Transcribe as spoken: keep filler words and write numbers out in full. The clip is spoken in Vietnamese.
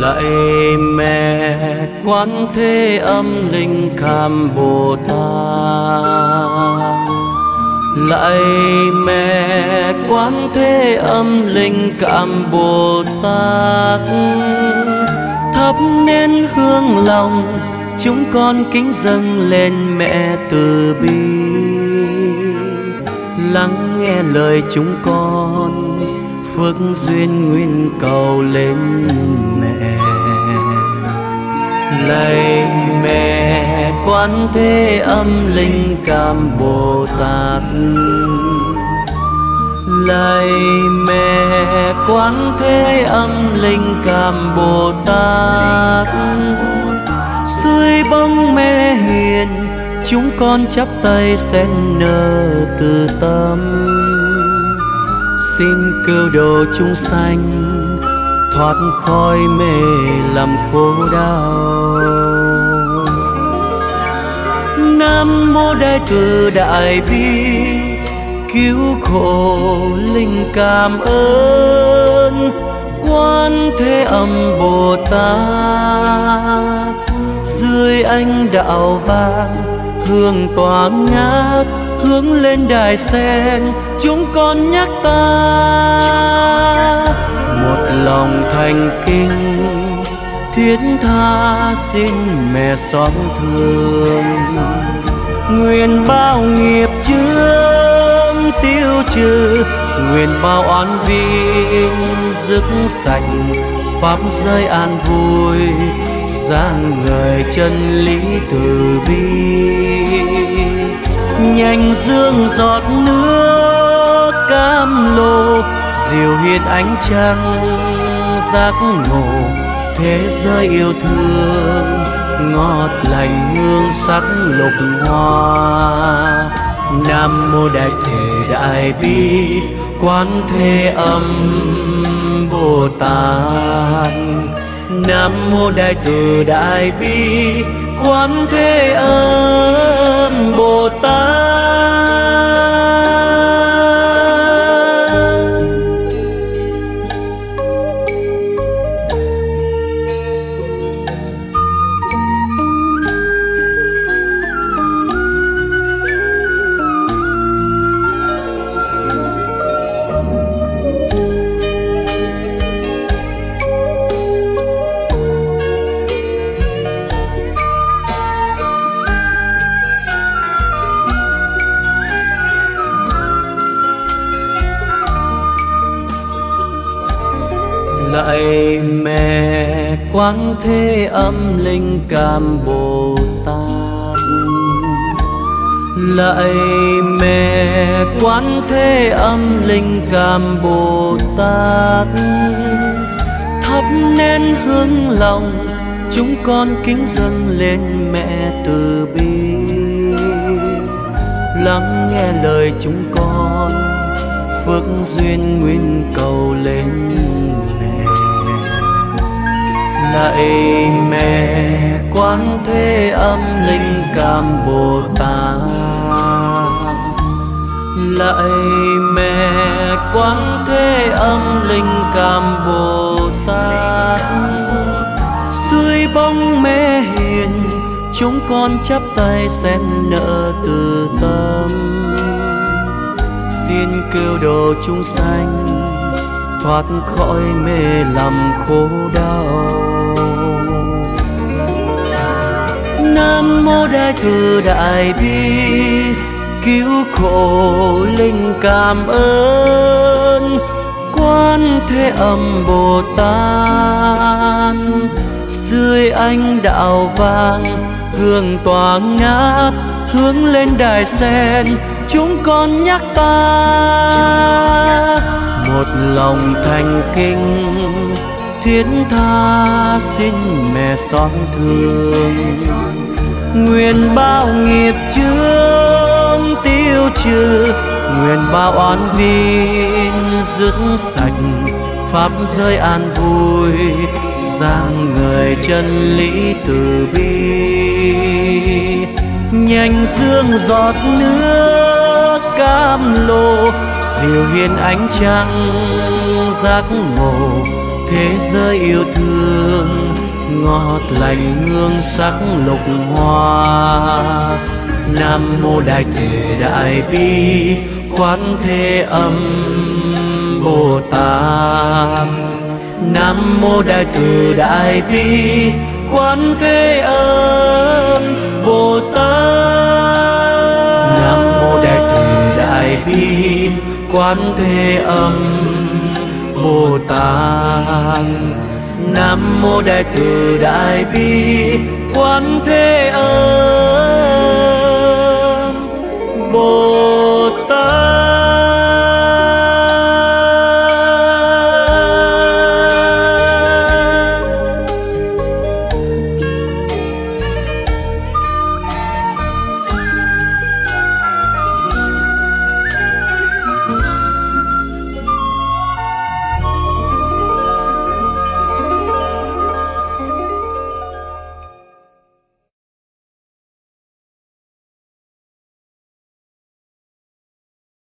Lạy mẹ Quán Thế Âm Linh Cam Bồ Tát, lạy mẹ Quán Thế Âm Linh Cam Bồ Tát, thắp nén hương lòng chúng con kính dâng lên mẹ từ bi. Lắng nghe lời chúng con, phước duyên nguyên cầu lên mẹ. Lạy mẹ Quán Thế Âm Linh Cam Bồ Tát, lạy mẹ Quán Thế Âm Linh Cam Bồ Tát, dưới bóng mẹ hiền chúng con chắp tay xen nở từ tâm. Xin cứu độ chúng sanh thoát khỏi mê lầm khổ đau. Nam mô Đại Từ Đại Bi cứu khổ linh cảm ơn Quán Thế Âm Bồ Tát. Dưới ánh đạo vàng hương tỏa ngát, hướng lên đài sen chúng con nhắc ta. Một lòng thành kính thiết tha xin mẹ xót thương, nguyện bao nghiệp chướng tiêu trừ, nguyện bao oán vi dứt sạch, pháp giới an vui giang người chân lý từ bi. Nhanh dương giọt nước cam lồ, dịu hiền ánh trăng giác ngộ, thế giới yêu thương ngọt lành hương sắc lục hoa. Nam mô Đại Thể Đại Bi Quán Thế Âm Bồ Tát, Nam mô Đại Từ Đại Bi Quán Thế Âm Bồ Tát. Lạy mẹ Quán Thế Âm Linh Cam Bồ Tát, lạy mẹ Quán Thế Âm Linh Cam Bồ Tát, thắp nén hương lòng chúng con kính dâng lên mẹ từ bi. Lắng nghe lời chúng con, phước duyên nguyên cầu lên mẹ. Lạy mẹ Quán Thế Âm Linh Cam Bồ Tát, lạy mẹ Quán Thế Âm Linh Cam Bồ Tát, dưới bóng mẹ hiền chúng con chắp tay xen nở từ tâm. Xin cứu độ chúng sanh thoát khỏi mê lầm khổ đau. Nam mô Đại Từ Đại Bi cứu khổ linh cảm ơn Quán Thế Âm Bồ Tát. Dưới ánh đạo vàng hương tỏa ngát, hướng lên đài sen chúng con nhắc ta. Một lòng thành kính thiết tha xin mẹ xót thương, nguyện bao nghiệp chướng tiêu trừ, nguyện bao oán vin dứt sạch, pháp giới an vui giang người chân lý từ bi. Nhanh dương giọt nước cam lồ, dịu hiền ánh trăng giác ngộ, thế giới yêu thương ngọt lành hương sắc lục hoa. Nam mô Đại Từ Đại Bi Quán Thế Âm Bồ Tát. Nam mô Đại Từ Đại Bi Quán Thế Âm Bồ Tát. Nam mô Đại Từ Đại Bi Quán Thế Âm Bồ Tát. Nam mô Đại Từ Đại Bi Quán Thế Âm